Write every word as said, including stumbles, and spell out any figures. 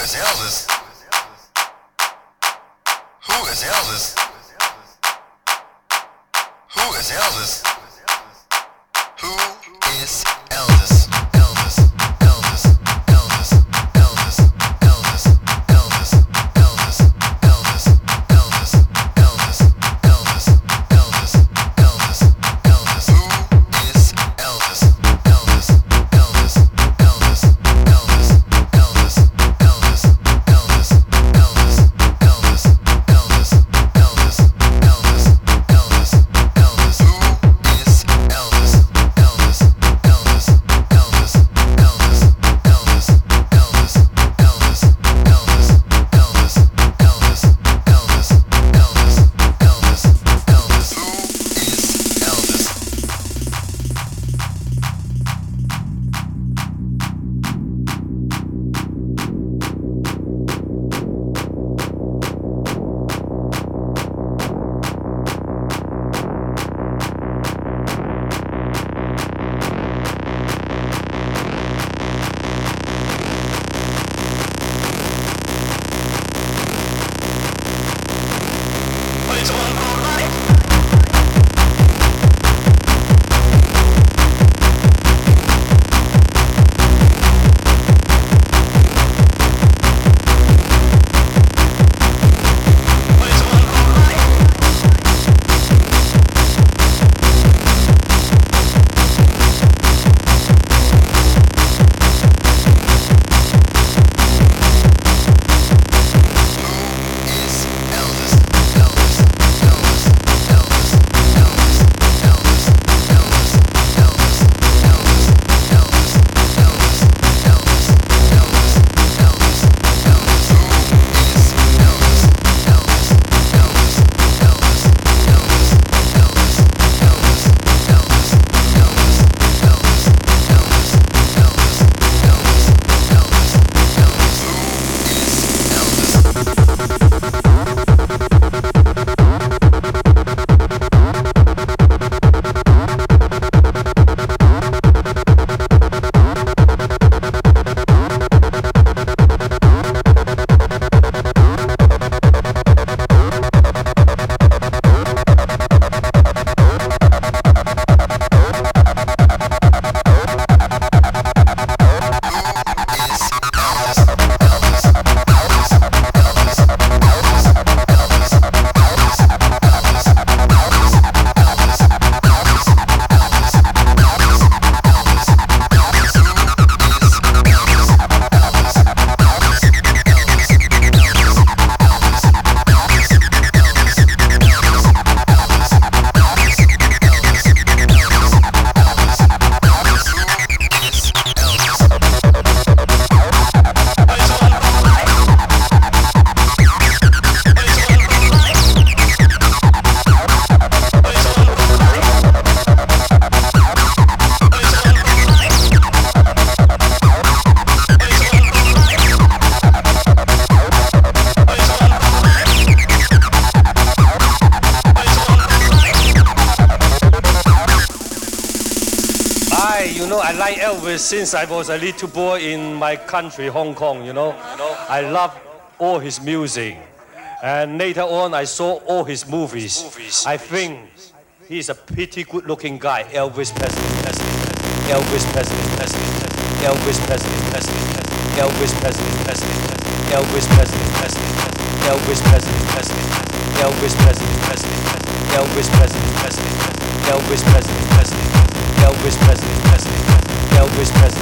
is Elvis? Who is Elvis? Who is Elvis? Who is Elvis? Elvis, Elvis, Elvis, Elvis, Elvis, Elvis, Elvis, Elvis, Elvis, Elvis, Elvis, Elvis, Elvis, Elvis. Who is Elvis? Elvis, Elvis, Elvis, Elvis, Elvis, Elvis, Elvis, Elvis, Elvis, Elvis, Elvis, Elvis, Elvis, Elvis. Who is Elvis? Elvis, Elvis, Elvis, Elvis, Elvis, Elvis, Elvis, Elvis, Elvis, Elvis, Elvis, Elvis, Elvis, Elvis. Who is Elvis? You know, I like Elvis since I was a little boy in my country, Hong Kong, you know. You know, I love all his music. And later on, I saw all his movies. movies. I think he's a pretty good-looking guy, Elvis Presley, Presley, Elvis Presley, Presley, Elvis Presley, Presley, Elvis Presley, Presley, Elvis Presley, Presley, Elvis Presley, Presley, Elvis Presley, Presley, Elvis Presley, Presley, Elvis Presley, Presley, Elvis Presley, Presley, Elvis Presley,